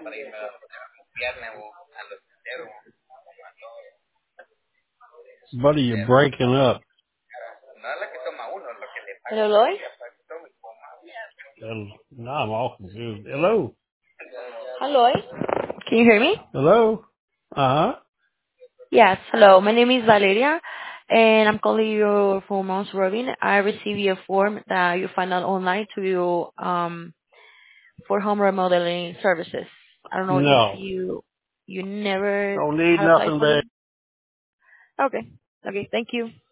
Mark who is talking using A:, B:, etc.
A: Buddy, you're breaking up.
B: Hello, Lloyd?
A: Now I'm all confused. Hello?
B: Hello, Lloyd? Can you hear me?
A: Hello? Uh-huh.
B: Yes, hello. My name is Valeria, and I'm calling you from Mount Robin. I received a form that you find out online for home remodeling services. I don't know if
A: No.
B: you never
A: Don't need
B: had applied
A: nothing,
B: for
A: babe.
B: them. Okay. Okay, thank you.